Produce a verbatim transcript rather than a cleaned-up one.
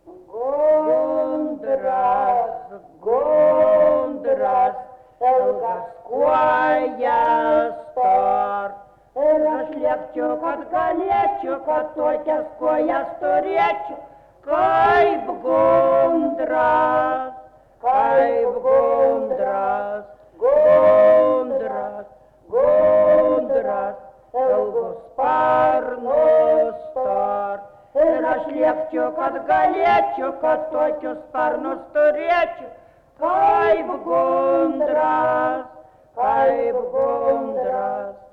Gundras, gundras, ilgas kojas tor. Ir aš liepčiau, kad galėčiau, kad tokias kojas turėčiau, kaip gundras, kaip gundras, gundras, gundras, ilgus sparnus tor. Ir aš liepčiau, kad galėčiau, kad tokius sparnus turėčiau, kaip gundras, kaip gundras.